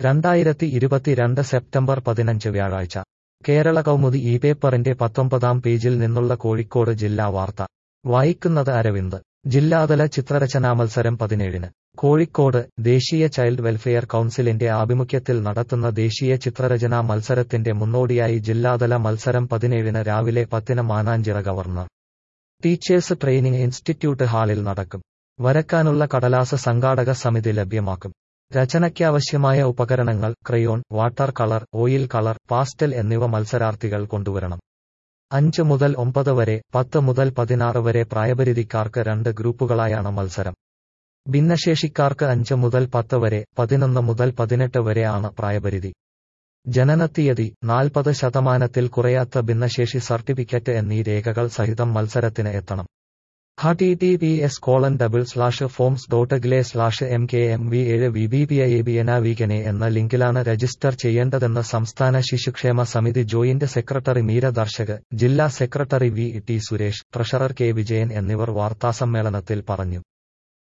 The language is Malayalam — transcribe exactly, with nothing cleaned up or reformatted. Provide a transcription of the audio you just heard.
രണ്ടായിരത്തി ഇരുപത്തിരണ്ട് സെപ്റ്റംബർ പതിനഞ്ച് വ്യാഴാഴ്ച കേരള കൗമുദി ഈ പേപ്പറിന്റെ പത്തൊമ്പതാം പേജിൽ നിന്നുള്ള കോഴിക്കോട് ജില്ലാ വാർത്ത വായിക്കുന്നത് അരവിന്ദ്. ജില്ലാതല ചിത്രരചനാ മത്സരം പതിനേഴിന് കോഴിക്കോട്. ദേശീയ ചൈൽഡ് വെൽഫെയർ കൗൺസിലിന്റെ ആഭിമുഖ്യത്തിൽ നടത്തുന്ന ദേശീയ ചിത്രരചനാ മത്സരത്തിന്റെ മുന്നോടിയായി ജില്ലാതല മത്സരം പതിനേഴിന് രാവിലെ പത്തിന് Mananchira governor teachers training institute ഹാളിൽ നടക്കും. വരക്കാനുള്ള കടലാസ് സംഘാടക സമിതി ലഭ്യമാക്കും. രചനയ്ക്കാവശ്യമായ ഉപകരണങ്ങൾ crayon, water colour, oil colour, pastel എന്നിവ മത്സരാർത്ഥികൾ കൊണ്ടുവരണം. അഞ്ച് മുതൽ ഒമ്പത് വരെ, പത്ത് മുതൽ പതിനാറ് വരെ പ്രായപരിധിക്കാർക്ക് രണ്ട് ഗ്രൂപ്പുകളായാണ് മത്സരം. ഭിന്നശേഷിക്കാർക്ക് അഞ്ച് മുതൽ പത്ത് വരെ, പതിനൊന്ന് മുതൽ പതിനെട്ട് വരെ ആണ് പ്രായപരിധി. ജനനത്തീയതി, നാൽപ്പത് ശതമാനത്തിൽ കുറയാത്ത ഭിന്നശേഷി സർട്ടിഫിക്കറ്റ് എന്നീ രേഖകൾ സഹിതം മത്സരത്തിന് എത്തണം. T T P S colon double slash forms dot gle slash M K M V ഏഴ് V B P I B എന വീഗനെ എന്ന ലിങ്കിലാണ് രജിസ്റ്റർ ചെയ്യേണ്ടതെന്ന് സംസ്ഥാന ശിശുക്ഷേമ സമിതി ജോയിന്റ് സെക്രട്ടറി മീര ദർശക്, ജില്ലാ secretary V T Suresh, treasurer K Vijayan എന്നിവർ വാർത്താസമ്മേളനത്തിൽ പറഞ്ഞു.